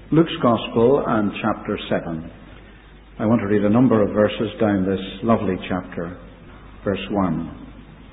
Luke's Gospel and chapter 7. I want to read a number of verses down this lovely chapter. Verse 1.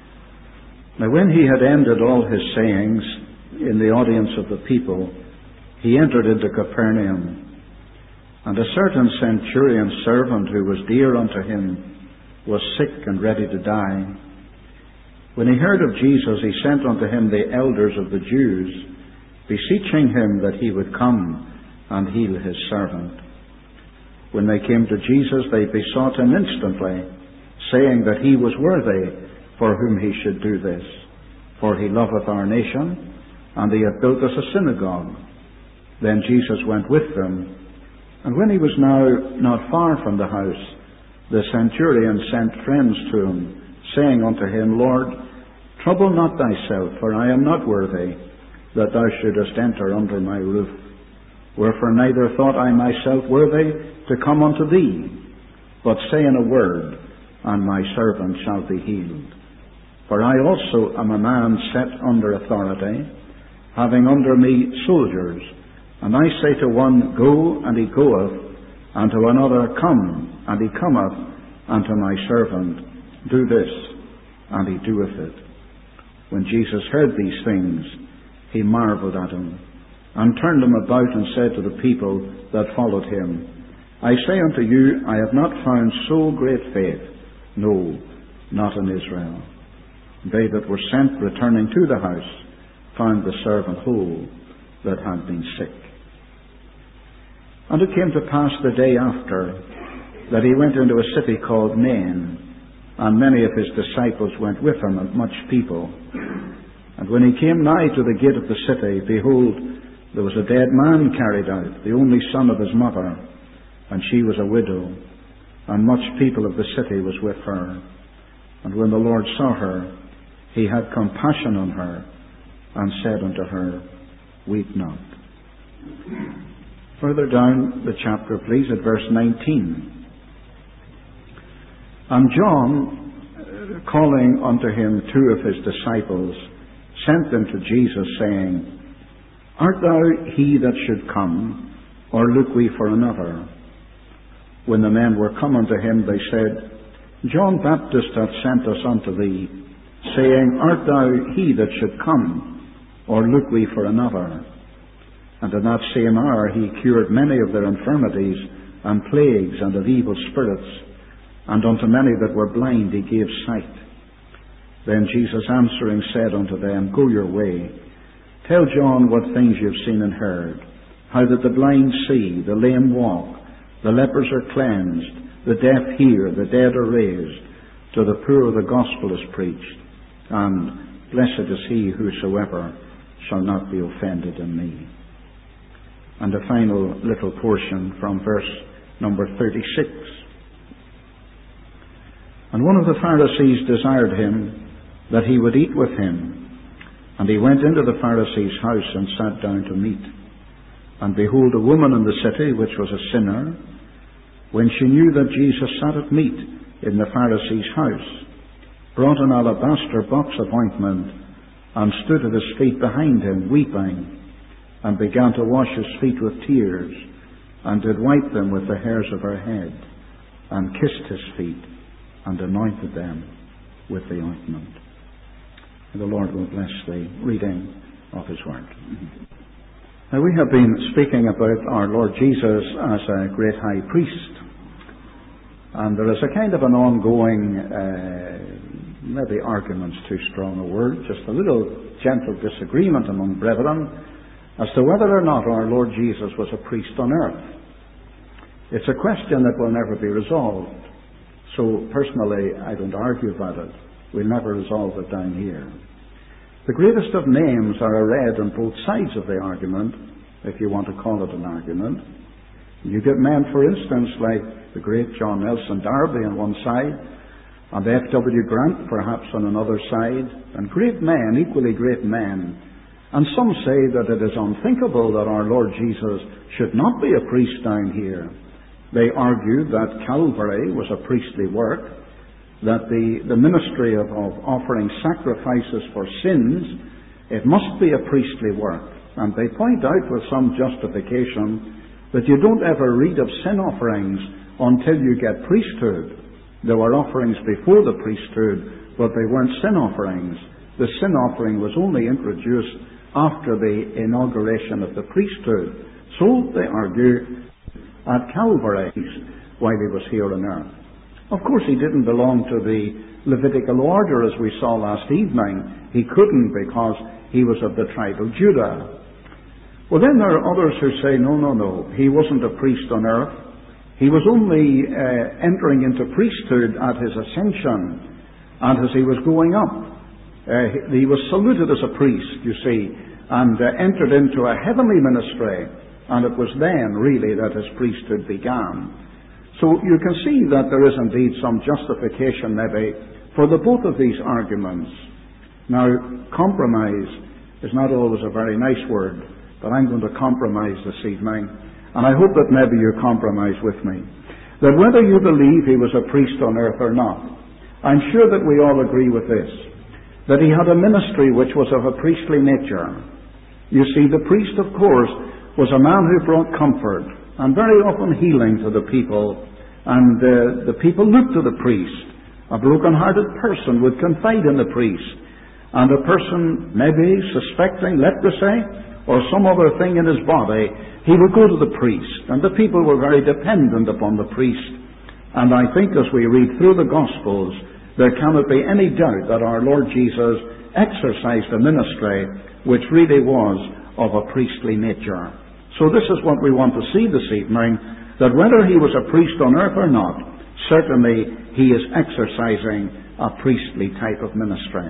Now when he had ended all his sayings in the audience of the people, he entered into Capernaum. And a certain centurion's servant who was dear unto him was sick and ready to die. When he heard of Jesus, he sent unto him the elders of the Jews, beseeching him that he would come and heal his servant. When they came to Jesus, they besought him instantly, saying that he was worthy for whom he should do this. For he loveth our nation, and he hath built us a synagogue. Then Jesus went with them, and when he was now not far from the house, the centurion sent friends to him, saying unto him, Lord, trouble not thyself, for I am not worthy that thou shouldest enter under my roof. Wherefore neither thought I myself worthy to come unto thee, but say in a word, and my servant shall be healed. For I also am a man set under authority, having under me soldiers, and I say to one, Go, and he goeth, and to another, Come, and he cometh, and to my servant, Do this, and he doeth it. When Jesus heard these things, he marveled at him, and turned him about and said to the people that followed him, I say unto you, I have not found so great faith, no, not in Israel. They that were sent, returning to the house, found the servant whole that had been sick. And it came to pass the day after that he went into a city called Nain, and many of his disciples went with him, and much people. And when he came nigh to the gate of the city, behold, there was a dead man carried out, the only son of his mother, and she was a widow, and much people of the city was with her. And when the Lord saw her, he had compassion on her, and said unto her, Weep not. Further down the chapter, please, at verse 19. And John, calling unto him two of his disciples, sent them to Jesus, saying, Art thou he that should come, or look we for another? When the men were come unto him, they said, John Baptist hath sent us unto thee, saying, Art thou he that should come, or look we for another? And in that same hour he cured many of their infirmities, and plagues, and of evil spirits, and unto many that were blind he gave sight. Then Jesus answering said unto them, Go your way. Tell John what things you have seen and heard, how that the blind see, the lame walk, the lepers are cleansed, the deaf hear, the dead are raised, to the poor the gospel is preached, and blessed is he whosoever shall not be offended in me. And a final little portion from verse number 36. And one of the Pharisees desired him that he would eat with him. And he went into the Pharisee's house and sat down to meat. And behold, a woman in the city, which was a sinner, when she knew that Jesus sat at meat in the Pharisee's house, brought an alabaster box of ointment, and stood at his feet behind him, weeping, and began to wash his feet with tears, and did wipe them with the hairs of her head, and kissed his feet, and anointed them with the ointment. The Lord will bless the reading of his word. Now, we have been speaking about our Lord Jesus as a great high priest. And there is a kind of an ongoing, maybe argument's too strong a word, just a little gentle disagreement among brethren as to whether or not our Lord Jesus was a priest on earth. It's a question that will never be resolved. So personally, I don't argue about it. We'll never resolve it down here. The greatest of names are read on both sides of the argument, if you want to call it an argument. You get men, for instance, like the great John Nelson Darby on one side, and F.W. Grant perhaps on another side, and great men, equally great men. And some say that it is unthinkable that our Lord Jesus should not be a priest down here. They argue that Calvary was a priestly work, that the ministry of offering sacrifices for sins, it must be a priestly work. And they point out with some justification that you don't ever read of sin offerings until you get priesthood. There were offerings before the priesthood, but they weren't sin offerings. The sin offering was only introduced after the inauguration of the priesthood. So they argue at Calvary while he was here on earth. Of course, he didn't belong to the Levitical order as we saw last evening. He couldn't because he was of the tribe of Judah. Well, then there are others who say, no. He wasn't a priest on earth. He was only entering into priesthood at his ascension, and as he was going up. He was saluted as a priest, you see, and entered into a heavenly ministry, and it was then, really, that his priesthood began. So you can see that there is indeed some justification, maybe, for the both of these arguments. Now, compromise is not always a very nice word, but I'm going to compromise this evening, and I hope that maybe you compromise with me. That whether you believe he was a priest on earth or not, I'm sure that we all agree with this, that he had a ministry which was of a priestly nature. You see, the priest, of course, was a man who brought comfort and very often healing to the people, and the people looked to the priest. A broken-hearted person would confide in the priest, and a person maybe suspecting leprosy or some other thing in his body, he would go to the priest, and the people were very dependent upon the priest. And I think as we read through the Gospels, there cannot be any doubt that our Lord Jesus exercised a ministry which really was of a priestly nature. So this is what we want to see this evening, that whether he was a priest on earth or not, certainly he is exercising a priestly type of ministry.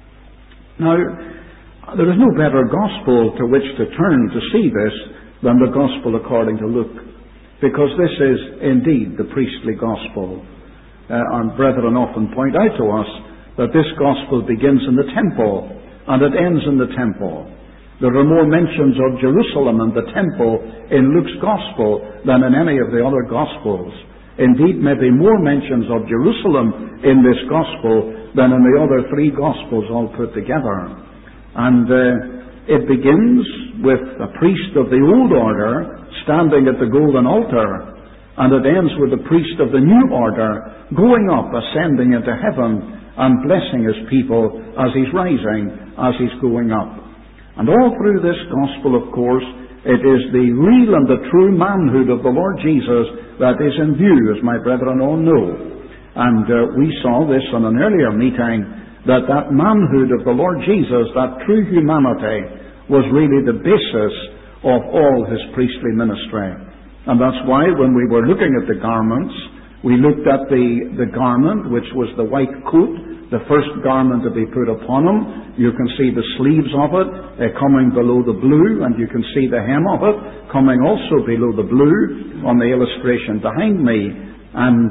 Now, there is no better gospel to which to turn to see this than the gospel according to Luke, because this is indeed the priestly gospel. Our brethren often point out to us that this gospel begins in the temple and it ends in the temple. There are more mentions of Jerusalem and the temple in Luke's gospel than in any of the other gospels. Indeed, maybe more mentions of Jerusalem in this gospel than in the other three gospels all put together. And it begins with a priest of the old order standing at the golden altar, and it ends with the priest of the new order going up, ascending into heaven, and blessing his people as he's rising, as he's going up. And all through this gospel, of course, it is the real and the true manhood of the Lord Jesus that is in view, as my brethren all know. And we saw this on an earlier meeting, that manhood of the Lord Jesus, that true humanity, was really the basis of all his priestly ministry. And that's why when we were looking at the garments, we looked at the garment, which was the white coat, the first garment to be put upon him. You can see the sleeves of it coming below the blue, and you can see the hem of it coming also below the blue on the illustration behind me. And,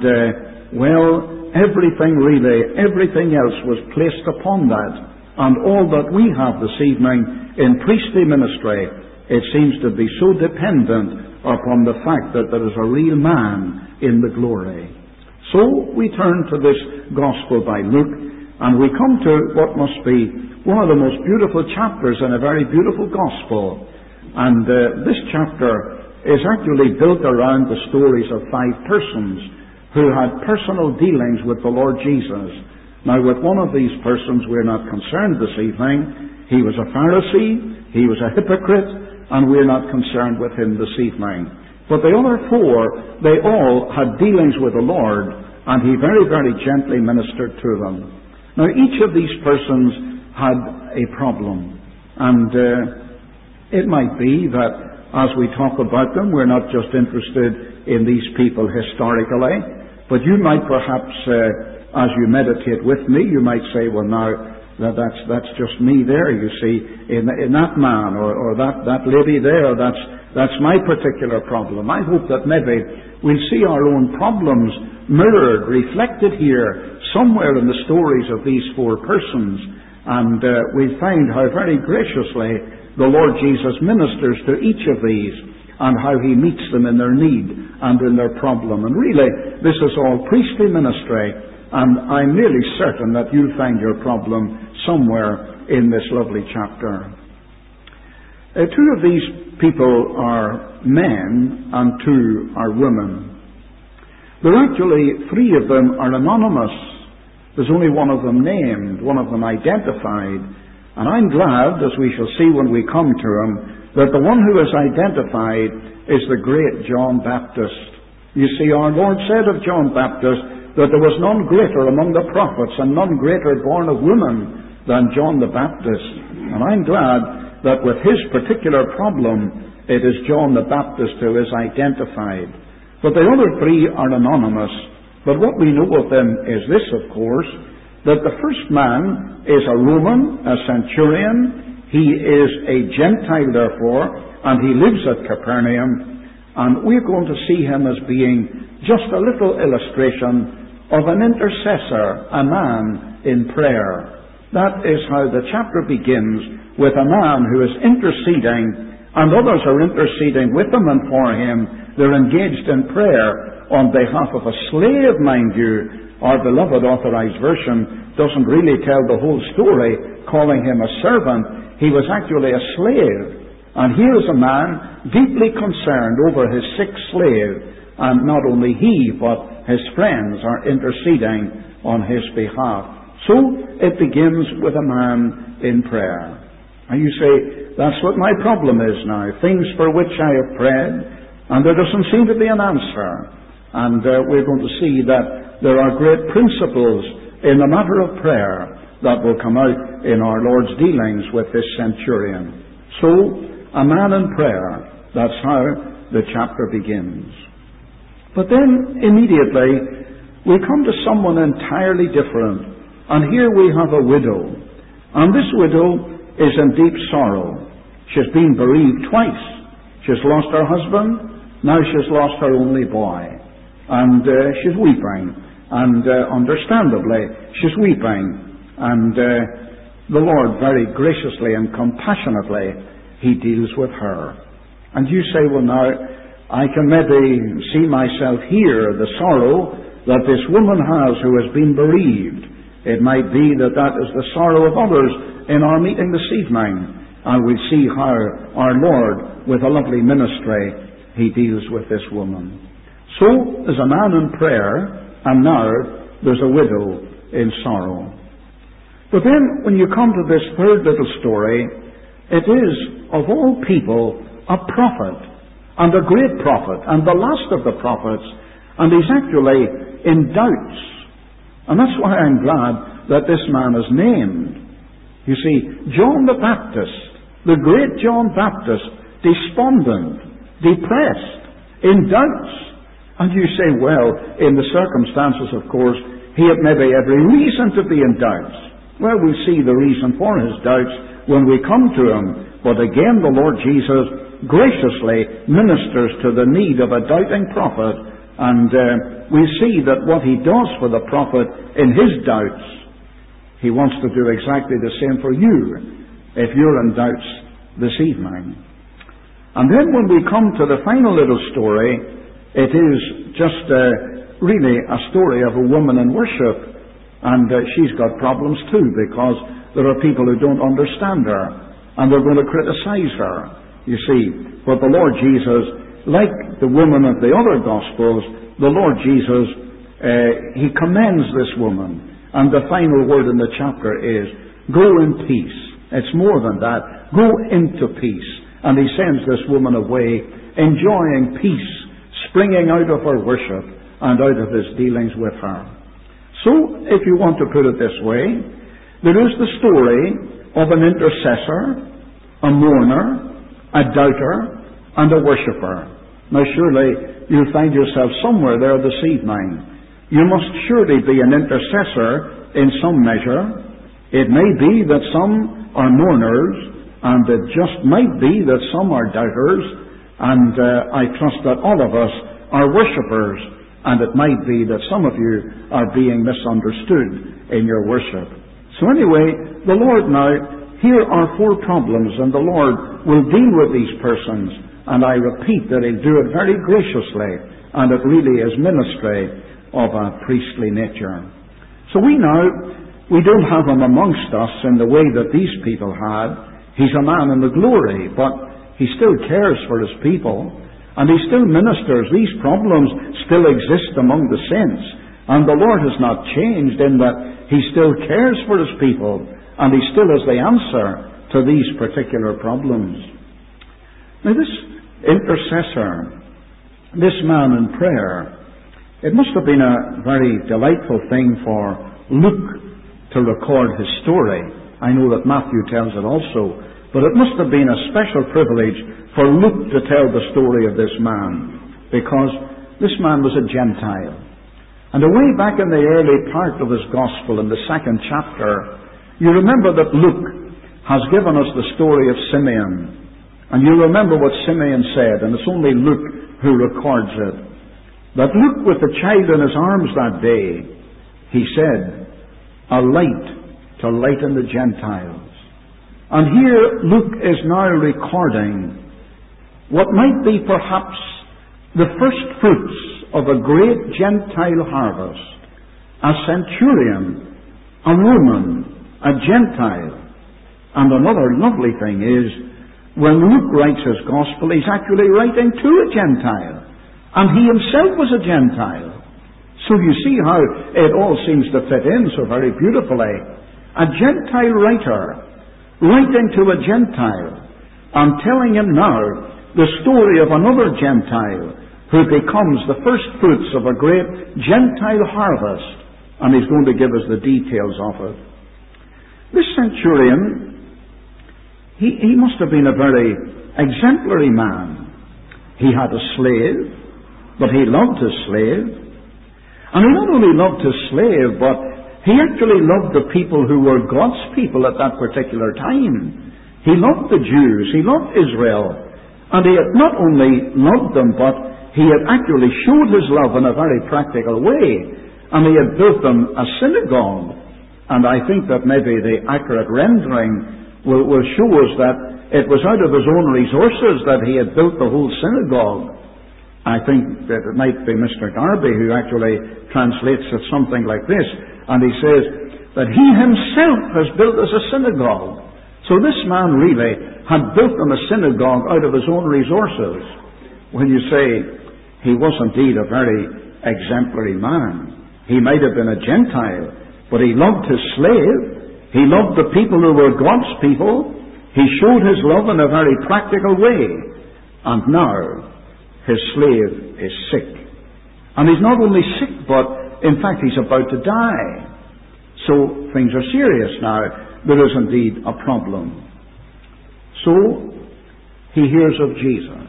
everything else was placed upon that. And all that we have this evening in priestly ministry, it seems to be so dependent upon the fact that there is a real man in the glory. So we turn to this gospel by Luke, and we come to what must be one of the most beautiful chapters in a very beautiful gospel. And this chapter is actually built around the stories of 5 persons who had personal dealings with the Lord Jesus. Now, with one of these persons we're not concerned this evening. He was a Pharisee, he was a hypocrite, and we're not concerned with him this evening. But the other 4, they all had dealings with the Lord, and he very, very gently ministered to them. Now, each of these persons had a problem, and it might be that as we talk about them, we're not just interested in these people historically, but you might perhaps, as you meditate with me, you might say, well, now, that's just me there, you see, in that man, or that lady there, that's my particular problem. I hope that maybe we'll see our own problems mirrored, reflected here, somewhere in the stories of these 4 persons, and we'll find how very graciously the Lord Jesus ministers to each of these, and how he meets them in their need and in their problem. And really, this is all priestly ministry, and I'm nearly certain that you'll find your problem somewhere in this lovely chapter. Two of these people are men and two are women. There are actually three of them are anonymous. There's only one of them named, one of them identified. And I'm glad, as we shall see when we come to him, that the one who is identified is the great John Baptist. You see, our Lord said of John Baptist that there was none greater among the prophets and none greater born of woman than John the Baptist. And I'm glad that with his particular problem, it is John the Baptist who is identified. But the other three are anonymous. But what we know of them is this, of course, that the first man is a Roman, a centurion. He is a Gentile, therefore, and he lives at Capernaum. And we're going to see him as being just a little illustration of an intercessor, a man in prayer. That is how the chapter begins, with a man who is interceding, and others are interceding with him and for him. They're engaged in prayer on behalf of a slave, mind you. Our beloved Authorized Version doesn't really tell the whole story, calling him a servant. He was actually a slave. And here is a man deeply concerned over his sick slave. And not only he, but his friends are interceding on his behalf. So it begins with a man in prayer. And you say, that's what my problem is now. Things for which I have prayed, and there doesn't seem to be an answer. And we're going to see that there are great principles in the matter of prayer that will come out in our Lord's dealings with this centurion. So, a man in prayer, that's how the chapter begins. But then, immediately, we come to someone entirely different. And here we have a widow. And this widow is in deep sorrow. She's been bereaved twice. She's lost her husband. Now she's lost her only boy. And she's weeping. And understandably, she's weeping. And the Lord very graciously and compassionately, He deals with her. And you say, well now, I can maybe see myself here, the sorrow that this woman has who has been bereaved. It might be that that is the sorrow of others in our meeting this evening. And we'll see how our Lord, with a lovely ministry, He deals with this woman. So, there's a man in prayer, and now there's a widow in sorrow. But then, when you come to this third little story, it is, of all people, a prophet, and a great prophet, and the last of the prophets, and he's actually in doubts. And that's why I'm glad that this man is named. You see, John the Baptist, the great John Baptist, despondent, depressed, in doubts. And you say, well, in the circumstances, of course, he had maybe every reason to be in doubts. Well, we'll see the reason for his doubts when we come to him. But again, the Lord Jesus graciously ministers to the need of a doubting prophet. And we see that what he does for the prophet in his doubts, he wants to do exactly the same for you if you're in doubts this evening. And then when we come to the final little story, it is just really a story of a woman in worship. And she's got problems too, because there are people who don't understand her, and they're going to criticize her, you see. But the Lord Jesus, like the woman of the other Gospels, the Lord Jesus, He commends this woman. And the final word in the chapter is, go in peace. It's more than that. Go into peace. And He sends this woman away, enjoying peace, springing out of her worship and out of His dealings with her. So, if you want to put it this way, there is the story of an intercessor, a mourner, a doubter, and a worshipper. Now surely you'll find yourself somewhere there this evening. You must surely be an intercessor in some measure. It may be that some are mourners, and it just might be that some are doubters, and I trust that all of us are worshippers, and it might be that some of you are being misunderstood in your worship. So anyway, the Lord now, here are 4 problems, and the Lord will deal with these persons, and I repeat that He'll do it very graciously, and it really is ministry of a priestly nature. So we don't have Him amongst us in the way that these people had. He's a man in the glory, but he still cares for his people, and he still ministers. These problems still exist among the saints, and the Lord has not changed in that he still cares for his people, and he still has the answer to these particular problems. Now this intercessor, this man in prayer, it must have been a very delightful thing for Luke to record his story. I know that Matthew tells it also, but it must have been a special privilege for Luke to tell the story of this man, because this man was a Gentile. And away back in the early part of his gospel, in the 2nd chapter, you remember that Luke has given us the story of Simeon. And you remember what Simeon said, and it's only Luke who records it. That Luke, with the child in his arms that day, he said, "A light to lighten the Gentiles." And here Luke is now recording what might be perhaps the first fruits of a great Gentile harvest. A centurion, a Roman, a Gentile. And another lovely thing is, when Luke writes his gospel, he's actually writing to a Gentile. And he himself was a Gentile. So you see how it all seems to fit in so very beautifully. A Gentile writer, writing to a Gentile, and telling him now the story of another Gentile who becomes the first fruits of a great Gentile harvest. And he's going to give us the details of it. This centurion, he must have been a very exemplary man. He had a slave, but he loved his slave. And he not only loved his slave, but he actually loved the people who were God's people at that particular time. He loved the Jews, he loved Israel, and he had not only loved them, but he had actually showed his love in a very practical way. And he had built them a synagogue. And I think that maybe the accurate rendering will show us that it was out of his own resources that he had built the whole synagogue. I think that it might be Mr. Darby who actually translates it something like this. And he says that he himself has built us a synagogue. So this man really had built them a synagogue out of his own resources. When you say he was indeed a very exemplary man. He might have been a Gentile, but he loved his slave. He loved the people who were God's people. He showed his love in a very practical way. And now his slave is sick. And he's not only sick, but in fact he's about to die. So things are serious now. There is indeed a problem. So he hears of Jesus.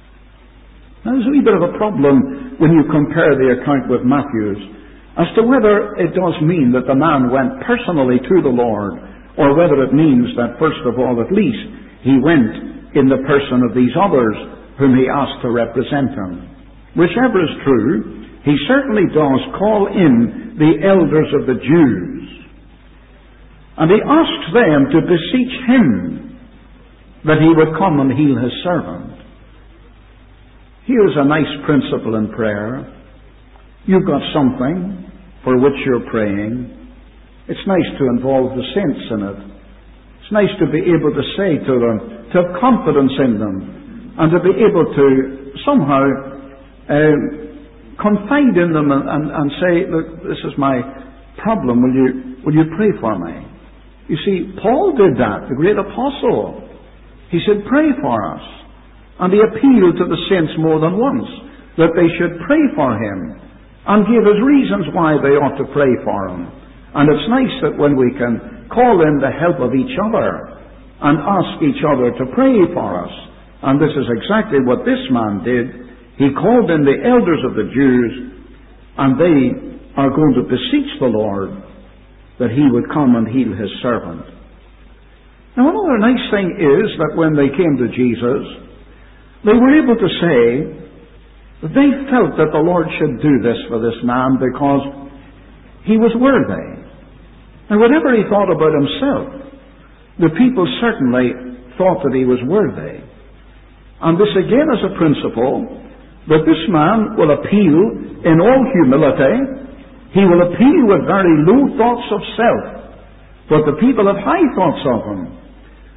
Now there's a wee bit of a problem when you compare the account with Matthew's as to whether it does mean that the man went personally to the Lord, or whether it means that first of all at least he went in the person of these others whom he asked to represent him. Whichever is true, he certainly does call in the elders of the Jews. And he asks them to beseech him that he would come and heal his servant. Here's a nice principle in prayer. You've got something for which you're praying. It's nice to involve the saints in it. It's nice to be able to say to them, to have confidence in them, and to be able to somehow confide in them and say, look, this is my problem. Will you pray for me? You see, Paul did that, the great apostle. He said, pray for us. And he appealed to the saints more than once that they should pray for him and gave us reasons why they ought to pray for him. And it's nice that when we can call in the help of each other and ask each other to pray for us. And this is exactly what this man did. He called in the elders of the Jews, and they are going to beseech the Lord that he would come and heal his servant. Now another nice thing is that when they came to Jesus, they were able to say that they felt that the Lord should do this for this man because he was worthy. And whatever he thought about himself, the people certainly thought that he was worthy. And this again is a principle that this man will appeal in all humility. He will appeal with very low thoughts of self. But the people have high thoughts of him.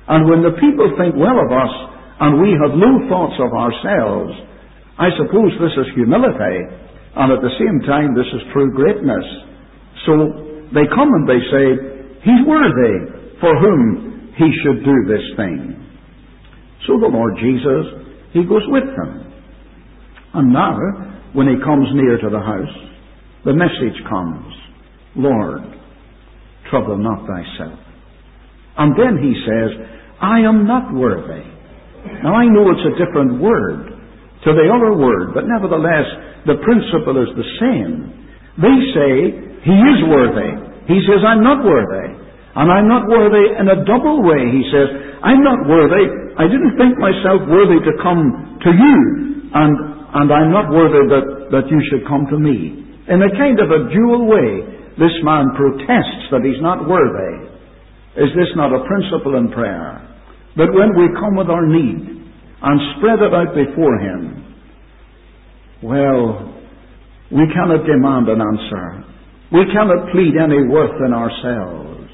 And when the people think well of us, and we have low thoughts of ourselves, I suppose this is humility, and at the same time this is true greatness. So they come and they say, he's worthy for whom he should do this thing. So the Lord Jesus, he goes with them. And now, when he comes near to the house, the message comes, Lord, trouble not thyself. And then he says, I am not worthy. Now I know it's a different word to the other word, but nevertheless, the principle is the same. They say, he is worthy. He says, I'm not worthy. And I'm not worthy in a double way. He says, I'm not worthy. I didn't think myself worthy to come to you. And I'm not worthy that you should come to me. In a kind of a dual way, this man protests that he's not worthy. Is this not a principle in prayer? That when we come with our need and spread it out before him, well, we cannot demand an answer. We cannot plead any worth in ourselves.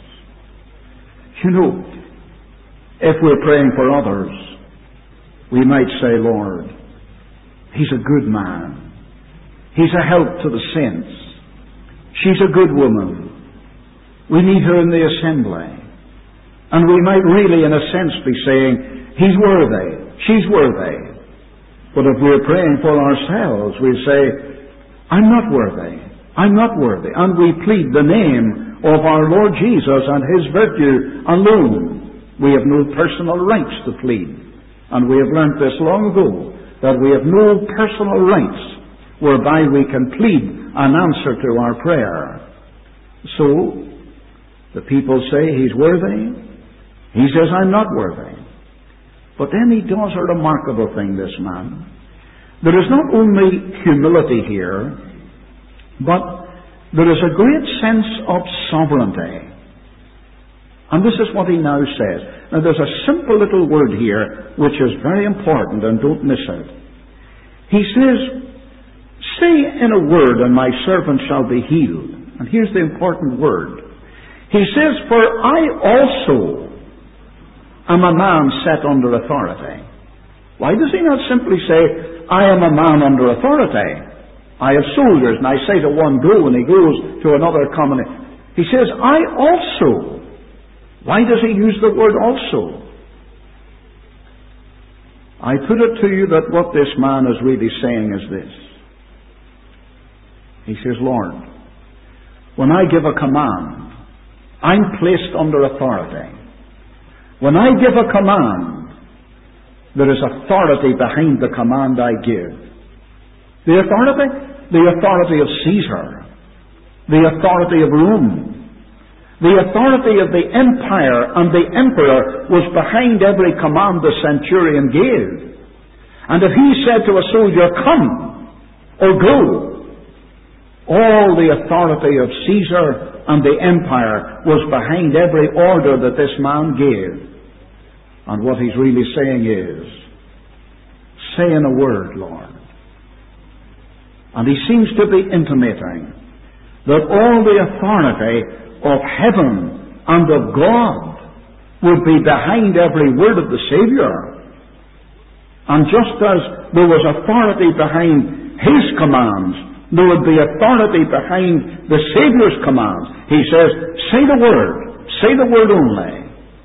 You know, if we're praying for others, we might say, Lord, he's a good man. He's a help to the saints. She's a good woman. We need her in the assembly. And we might really, in a sense, be saying, he's worthy, she's worthy. But if we're praying for ourselves, we say, I'm not worthy, I'm not worthy. And we plead the name of our Lord Jesus and his virtue alone. We have no personal rights to plead. And we have learnt this long ago, that we have no personal rights whereby we can plead an answer to our prayer. So, the people say he's worthy. He says, I'm not worthy. But then he does a remarkable thing, this man. There is not only humility here, but there is a great sense of sovereignty. And this is what he now says. Now there's a simple little word here which is very important, and don't miss it. He says, say in a word and my servant shall be healed. And here's the important word. He says, for I also am a man set under authority. Why does he not simply say, I am a man under authority? I have soldiers, and I say to one, go, and he goes to another, come. He says, I also. Why does he use the word also? I put it to you that what this man is really saying is this. He says, Lord, when I give a command, I'm placed under authority. When I give a command, there is authority behind the command I give. The authority? The authority of Caesar. The authority of Rome. The authority of the empire and the emperor was behind every command the centurion gave. And if he said to a soldier, come or go, all the authority of Caesar and the empire was behind every order that this man gave. And what he's really saying is, say in a word, Lord. And he seems to be intimating that all the authority of heaven and of God would be behind every word of the Savior. And just as there was authority behind his commands, there would be authority behind the Savior's commands. He says, say the word only.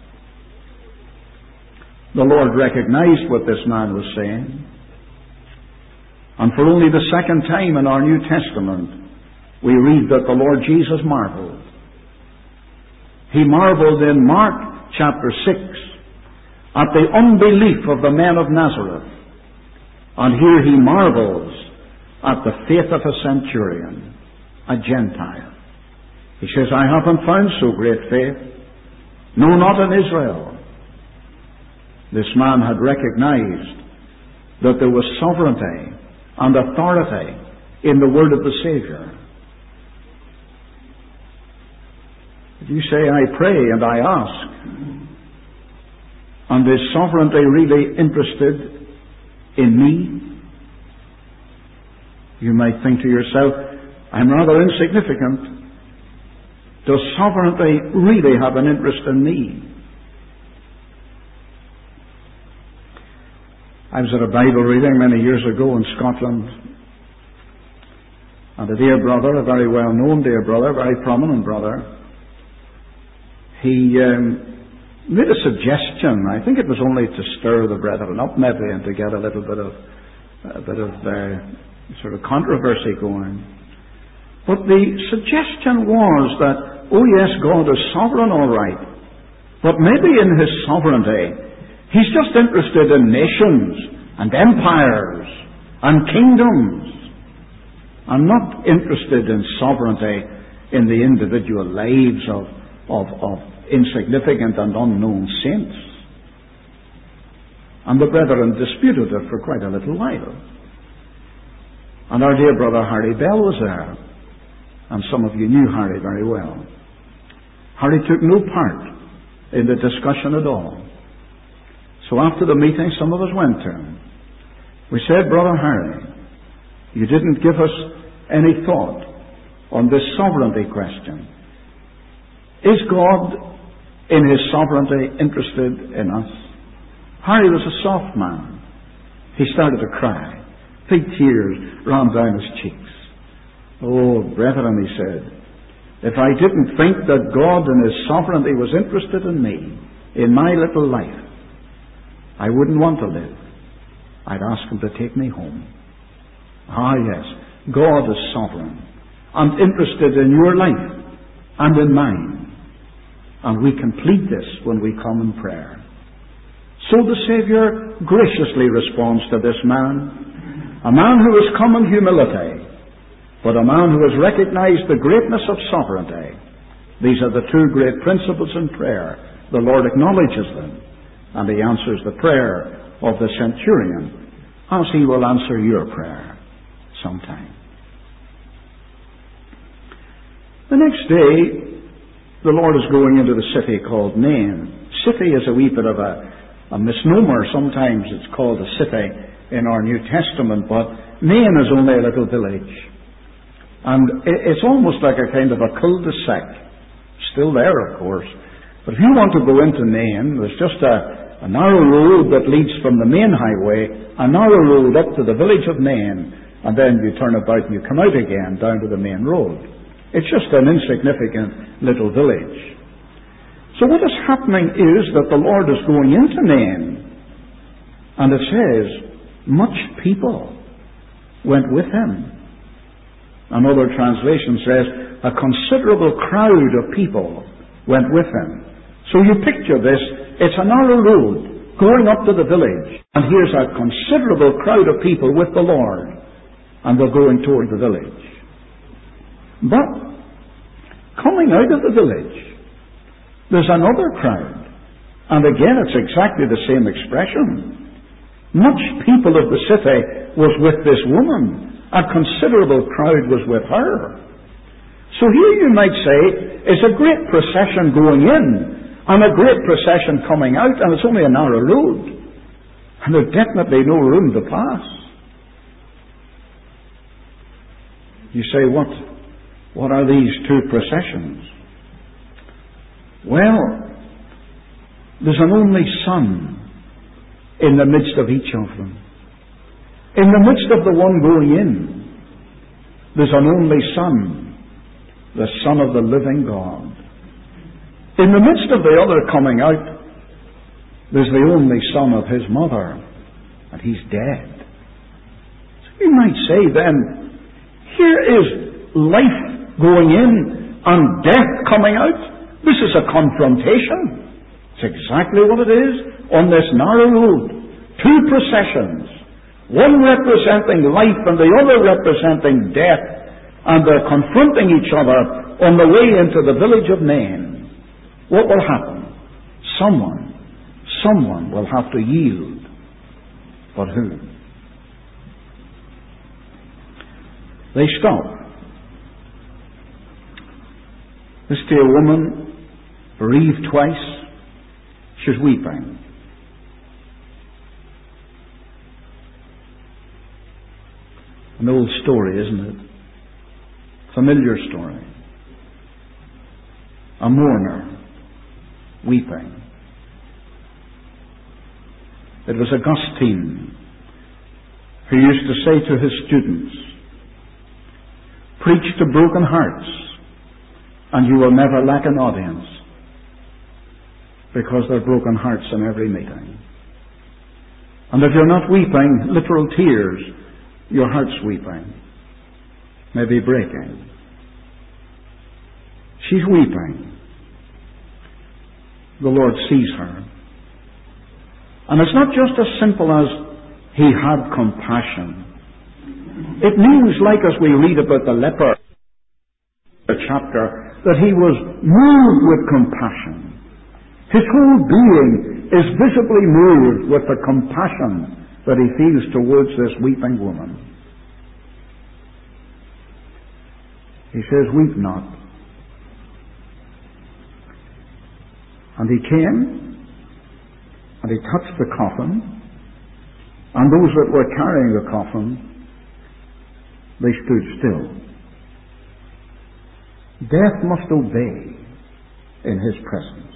The Lord recognized what this man was saying. And for only the second time in our New Testament, we read that the Lord Jesus marveled. He marveled in Mark chapter 6 at the unbelief of the men of Nazareth. And here he marvels at the faith of a centurion, a Gentile. He says, I haven't found so great faith. No, not in Israel. This man had recognized that there was sovereignty and authority in the word of the Savior. If you say, I pray and I ask, and is sovereignty really interested in me? You might think to yourself, I'm rather insignificant. Does sovereignty really have an interest in me? I was at a Bible reading many years ago in Scotland, and a dear brother, a very well-known dear brother, very prominent brother, he made a suggestion. I think it was only to stir the brethren up maybe and to get a little bit of sort of controversy going. But the suggestion was that, oh yes, God is sovereign, all right, but maybe in His sovereignty, He's just interested in nations and empires and kingdoms, and not interested in sovereignty in the individual lives of insignificant and unknown saints. And the brethren disputed it for quite a little while. And our dear brother Harry Bell was there, and some of you knew Harry very well. Harry took no part in the discussion at all. So after the meeting, some of us went to him. We said, Brother Harry, you didn't give us any thought on this sovereignty question. Is God, in His sovereignty, interested in us? Harry was a soft man. He started to cry. Big tears ran down his cheeks. Oh, brethren, he said, if I didn't think that God in His sovereignty was interested in me, in my little life, I wouldn't want to live. I'd ask Him to take me home. Ah, yes, God is sovereign and interested in your life and in mine. And we complete this when we come in prayer. So the Saviour graciously responds to this man, a man who has come in humility, but a man who has recognized the greatness of sovereignty. These are the two great principles in prayer. The Lord acknowledges them, and He answers the prayer of the centurion, as He will answer your prayer sometime. The next day, the Lord is going into the city called Nain. City is a wee bit of a misnomer. Sometimes it's called a city in our New Testament, but Nain is only a little village. And it's almost like a kind of a cul-de-sac. Still there, of course. But if you want to go into Nain, there's just a narrow road that leads from the main highway, a narrow road up to the village of Nain, and then you turn about and you come out again down to the main road. It's just an insignificant little village. So what is happening is that the Lord is going into Nain, and it says, much people went with Him. Another translation says, a considerable crowd of people went with Him. So you picture this, it's a narrow road going up to the village, and here's a considerable crowd of people with the Lord, and they're going toward the village. But coming out of the village, there's another crowd, and again it's exactly the same expression. Much people of the city was with this woman. A considerable crowd was with her. So here you might say, it's a great procession going in, and a great procession coming out, and it's only a narrow road. And there's definitely no room to pass. You say, what are these two processions? Well, there's an only Son in the midst of each of them. In the midst of the one going in, there's an only Son, the Son of the living God. In the midst of the other coming out, there's the only son of His mother, and He's dead. So you might say then, here is life going in and death coming out. This is a confrontation. It's exactly what it is on this narrow road. Two processions. One representing life and the other representing death. And they're confronting each other on the way into the village of Nain. What will happen? Someone will have to yield. But who? They stop. This dear woman, bereaved twice, she's weeping. An old story, isn't it? Familiar story. A mourner weeping. It was Augustine who used to say to his students, preach to broken hearts, and you will never lack an audience, because there are broken hearts in every meeting. And if you're not weeping literal tears, your heart's weeping, maybe breaking. She's weeping. The Lord sees her. And it's not just as simple as he had compassion. It means, like as we read about the leper, the chapter, that he was moved with compassion. His whole being is visibly moved with the compassion that he feels towards this weeping woman. He says, weep not. And he came, and he touched the coffin, and those that were carrying the coffin, they stood still. Death must obey in his presence.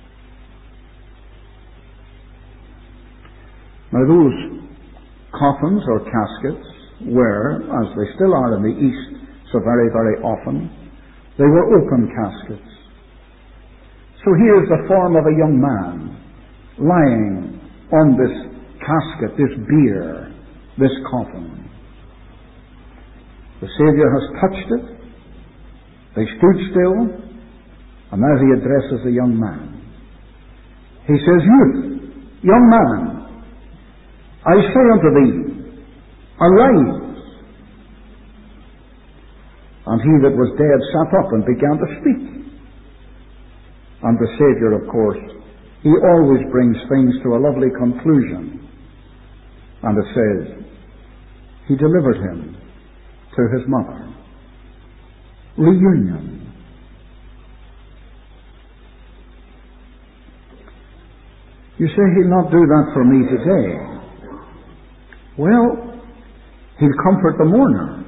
Now those coffins or caskets were, as they still are in the East so very, very often, they were open caskets. So here's the form of a young man lying on this casket, this bier, this coffin. The Savior has touched it. They stood still, and now he addresses the young man. He says, youth, young man, I say unto thee, arise. And he that was dead sat up and began to speak. And the Savior, of course, he always brings things to a lovely conclusion. And it says, he delivered him to his mother. Reunion. You say, he'll not do that for me today. Well, he'll comfort the mourner.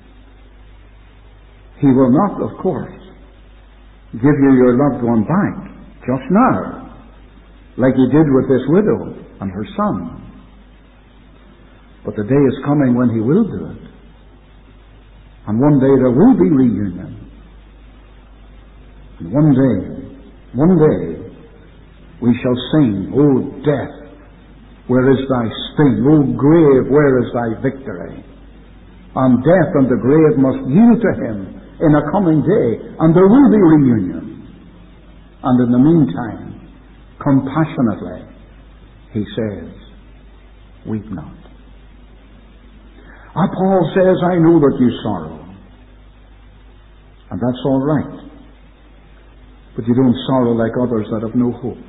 He will not, of course, give you your loved one back just now, like he did with this widow and her son. But the day is coming when he will do it. And one day there will be reunion. And one day, we shall sing, O death, where is thy sting? O grave, where is thy victory? And death and the grave must yield to him in a coming day, and there will be reunion. And in the meantime, compassionately, he says, weep not. Paul says, I know that you sorrow. And that's all right. But you don't sorrow like others that have no hope.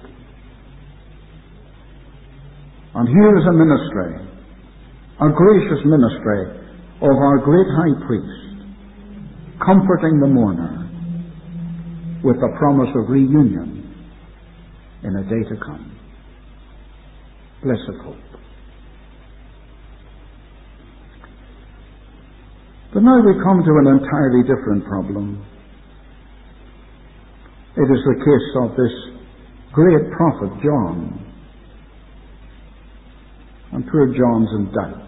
And here is a ministry, a gracious ministry of our great high priest, comforting the mourner with the promise of reunion in a day to come. Blessed hope. But now we come to an entirely different problem. It is the case of this great prophet John. And poor John's in doubts.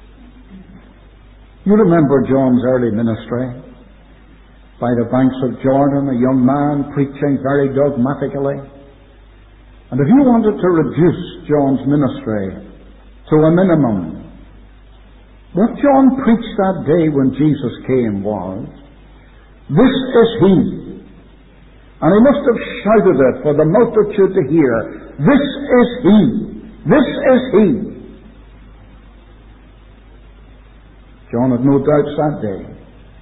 You remember John's early ministry? By the banks of Jordan, a young man preaching very dogmatically. And if you wanted to reduce John's ministry to a minimum, what John preached that day when Jesus came was, this is he. And he must have shouted it for the multitude to hear. This is he. This is he. John had no doubts that day.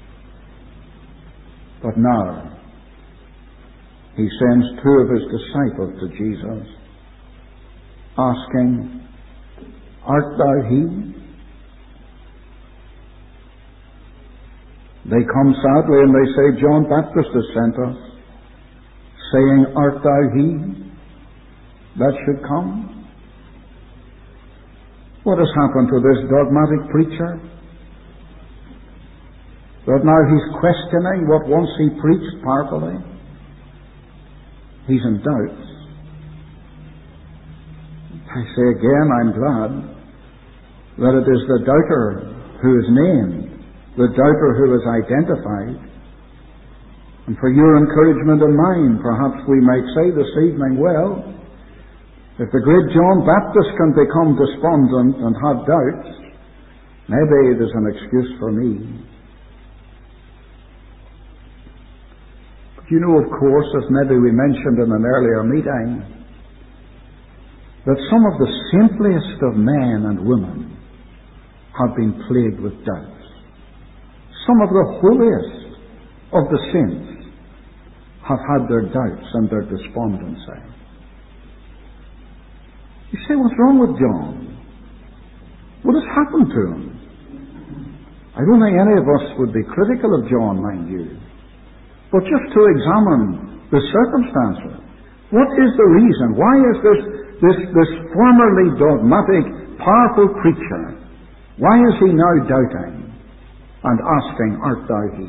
But now, he sends two of his disciples to Jesus, asking, art thou he? They come sadly and they say, John Baptist has sent us, saying, art thou he that should come? What has happened to this dogmatic preacher? That now he's questioning what once he preached powerfully. He's in doubts. I say again, I'm glad that it is the doubter who is named, the doubter who is identified. And for your encouragement and mine, perhaps we might say this evening, well, if the great John Baptist can become despondent and have doubts, maybe there's an excuse for me. But you know, of course, as maybe we mentioned in an earlier meeting, that some of the simplest of men and women have been plagued with doubts. Some of the holiest of the saints have had their doubts and their despondency. You say, what's wrong with John? What has happened to him? I don't think any of us would be critical of John, mind you. But just to examine the circumstances. What is the reason? Why is this formerly dogmatic, powerful preacher, why is he now doubting and asking, art thou he?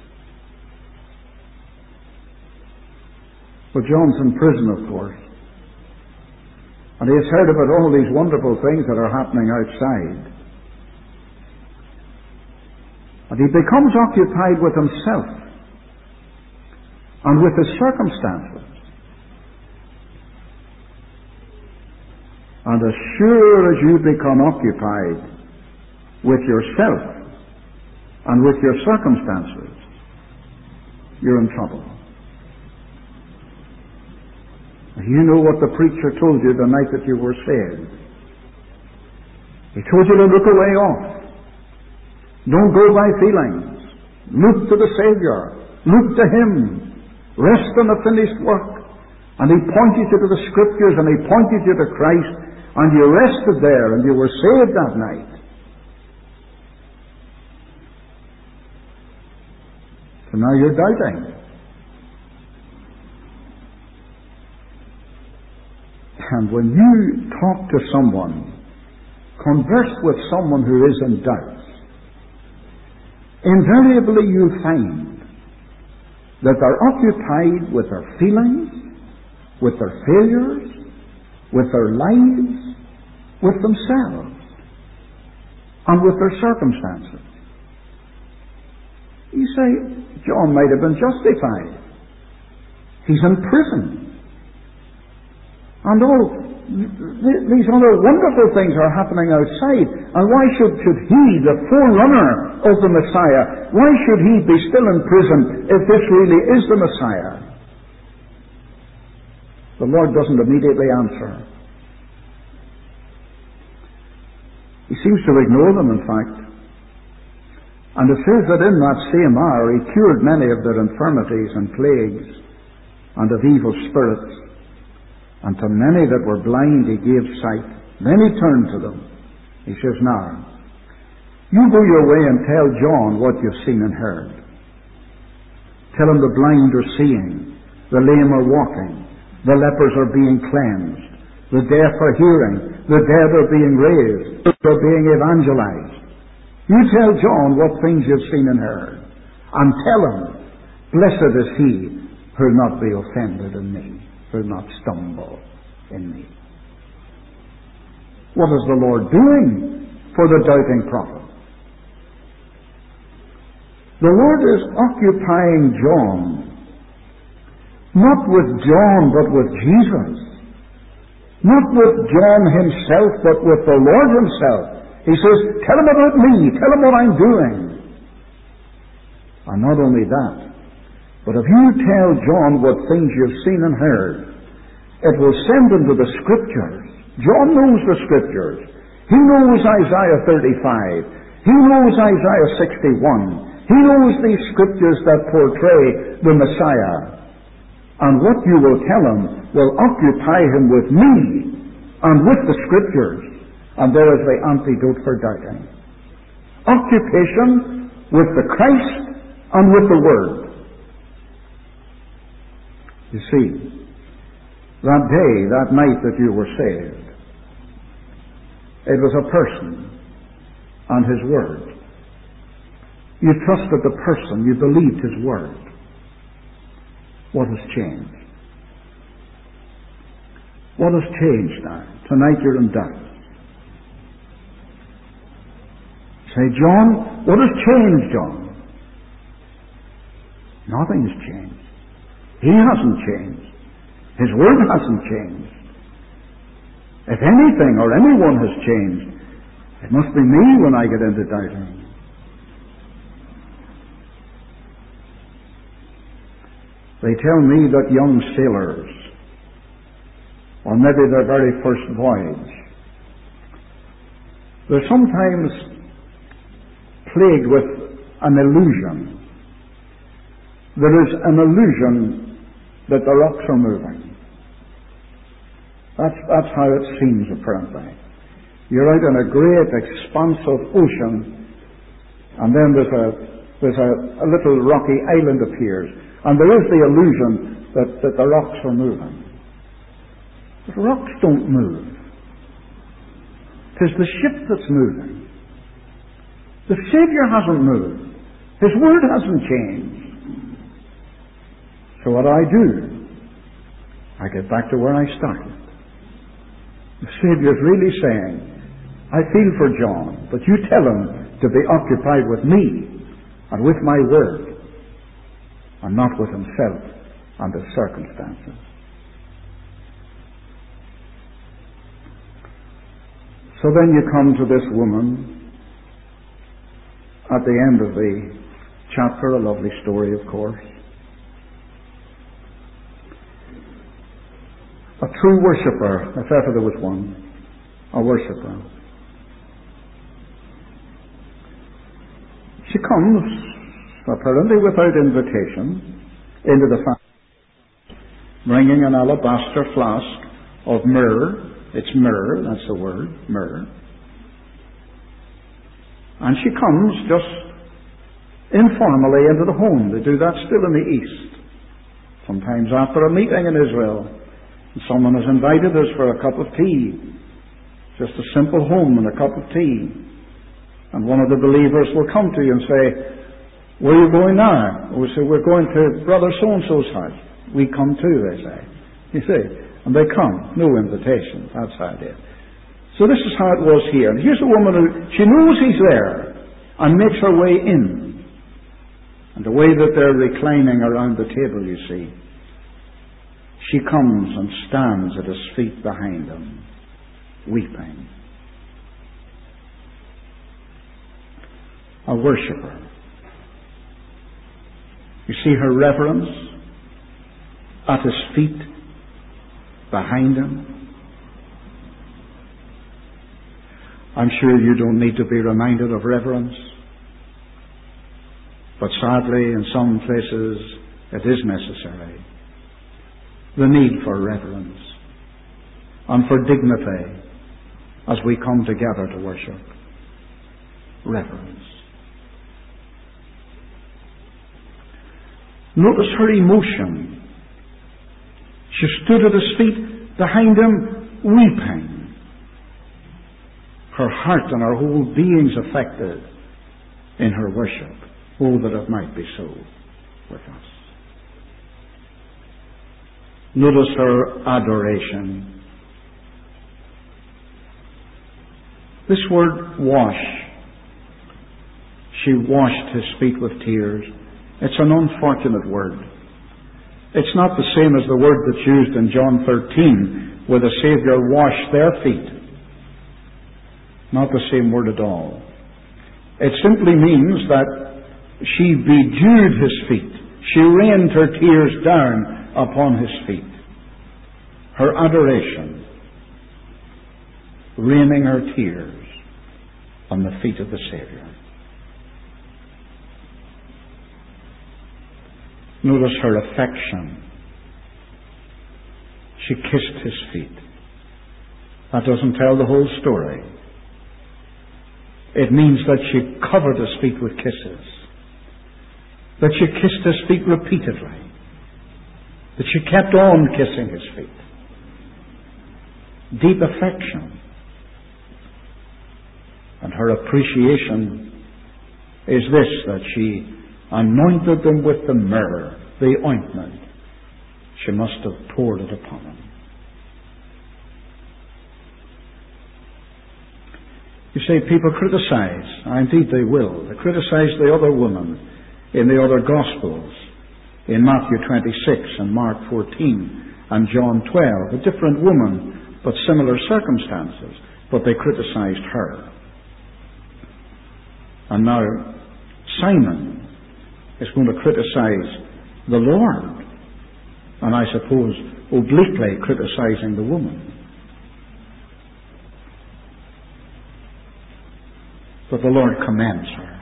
Well, John's in prison, of course. And he has heard about all these wonderful things that are happening outside. And he becomes occupied with himself and with his circumstances. And as sure as you become occupied with yourself and with your circumstances, you're in trouble. You know what the preacher told you the night that you were saved. He told you to look away off. Don't go by feelings. Look to the Savior. Look to Him. Rest on the finished work. And He pointed you to the Scriptures and He pointed you to Christ, and you rested there and you were saved that night. So now you're doubting. And when you talk to someone, converse with someone who is in doubt, invariably you'll find that they're occupied with their feelings, with their failures, with their lives, with themselves, and with their circumstances. You say, John might have been justified. He's in prison. And all these other wonderful things are happening outside. And why should he, the forerunner of the Messiah, why should he be still in prison if this really is the Messiah? The Lord doesn't immediately answer. He seems to ignore them, in fact. And it says that in that same hour he cured many of their infirmities and plagues and of evil spirits. And to many that were blind he gave sight. Then he turned to them. He says, now, you go your way and tell John what you've seen and heard. Tell him the blind are seeing, the lame are walking, the lepers are being cleansed, the deaf are hearing, the dead are being raised, they're being evangelized. You tell John what things you've seen and heard. And tell him, blessed is he who'll not be offended in me, will not stumble in me. What is the Lord doing for the doubting prophet? The Lord is occupying John, not with John, but with Jesus. Not with John himself, but with the Lord himself. He says, tell him about me, tell him what I'm doing. And not only that, but if you tell John what things you've seen and heard, it will send him to the Scriptures. John knows the Scriptures. He knows Isaiah 35. He knows Isaiah 61. He knows these Scriptures that portray the Messiah. And what you will tell him will occupy him with me and with the Scriptures. And there is the antidote for doubting. Occupation with the Christ and with the Word. You see, that day, that night that you were saved, it was a person and His Word. You trusted the person, you believed His Word. What has changed? What has changed now? Tonight you're in doubt. Say, John, what has changed, John? Nothing has changed. He hasn't changed. His word hasn't changed. If anything or anyone has changed, it must be me when I get into doubting. They tell me that young sailors, or maybe their very first voyage, they're sometimes plagued with an illusion. There is an illusion that the rocks are moving. That's how it seems, apparently. You're out in a great expanse of ocean, and then there's a little rocky island appears, and there is the illusion that the rocks are moving. But rocks don't move. It is the ship that's moving. The Savior hasn't moved. His word hasn't changed. So what do? I get back to where I started. The Savior's really saying, I feel for John, but you tell him to be occupied with me and with my word, and not with himself and his circumstances. So then you come to this woman at the end of the chapter, a lovely story, of course. A true worshipper, if ever there was one, a worshipper. She comes, apparently without invitation, into the family, bringing an alabaster flask of myrrh. It's myrrh, that's the word, myrrh. And she comes just informally into the home. They do that still in the East. Sometimes after a meeting in Israel, someone has invited us for a cup of tea. Just a simple home and a cup of tea. And one of the believers will come to you and say, where are you going now? We say, we're going to Brother so-and-so's house. We come too, they say. You see? And they come. No invitation. That's how it is. So this is how it was here. And here's a woman who, she knows he's there and makes her way in. And the way that they're reclining around the table, you see, she comes and stands at his feet behind him, weeping. A worshipper. You see her reverence at his feet, behind him. I'm sure you don't need to be reminded of reverence, but sadly in some places it is necessary. The need for reverence and for dignity as we come together to worship. Reverence. Notice her emotion. She stood at his feet behind him, weeping. Her heart and her whole being's affected in her worship. Oh, that it might be so with us. Notice her adoration. This word wash. She washed his feet with tears. It's an unfortunate word. It's not the same as the word that's used in John 13, where the Savior washed their feet. Not the same word at all. It simply means that she bedewed his feet. She rained her tears down upon his feet. Her adoration, raining her tears on the feet of the Savior. Notice her affection. She kissed his feet. That doesn't tell the whole story. It means that she covered his feet with kisses. That she kissed his feet repeatedly. That she kept on kissing his feet. Deep affection. And her appreciation is this, that she anointed them with the myrrh, the ointment. She must have poured it upon him. You see, people criticize, and indeed they will. They criticize the other woman in the other Gospels, in Matthew 26 and Mark 14 and John 12. A different woman, but similar circumstances. But they criticized her. And now Simon is going to criticize the Lord. And I suppose obliquely criticizing the woman. But the Lord commends her.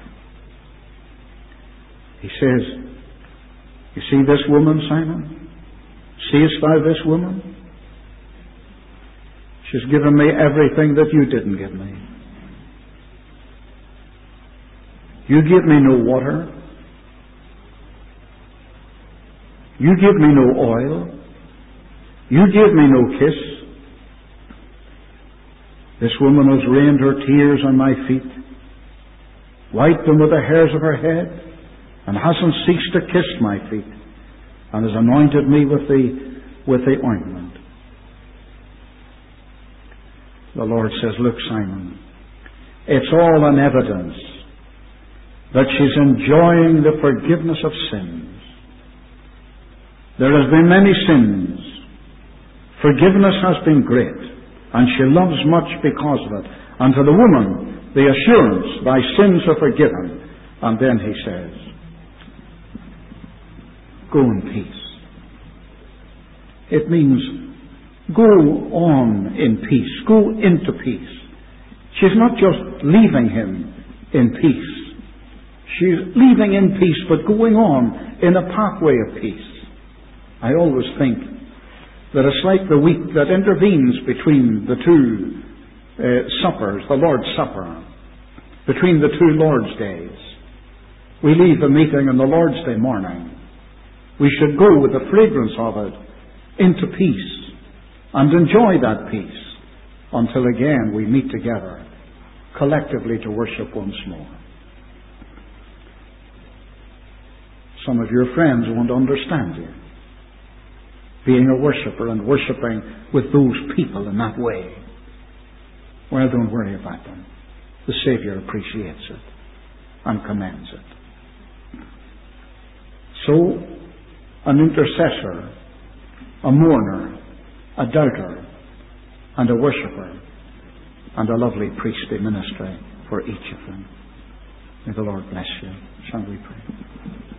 He says, you see this woman, Simon? Seest thou this woman? She's given me everything that you didn't give me. You give me no water. You give me no oil. You give me no kiss. This woman has rained her tears on my feet, wiped them with the hairs of her head, and hasn't ceased to kiss my feet, and has anointed me with the ointment. The Lord says, look, Simon, it's all an evidence that she's enjoying the forgiveness of sins. There has been many sins. Forgiveness has been great, and she loves much because of it. And to the woman, the assurance, thy sins are forgiven. And then he says, go in peace. It means go on in peace. Go into peace. She's not just leaving him in peace. She's leaving in peace, but going on in a pathway of peace. I always think that it's like the week that intervenes between the two suppers, the Lord's Supper, between the two Lord's days. We leave the meeting on the Lord's Day morning. We should go with the fragrance of it into peace and enjoy that peace until again we meet together collectively to worship once more. Some of your friends won't understand you being a worshipper and worshipping with those people in that way. Well, don't worry about them. The Savior appreciates it and commends it. So, an intercessor, a mourner, a doubter, and a worshipper, and a lovely priestly ministry for each of them. May the Lord bless you. Shall we pray?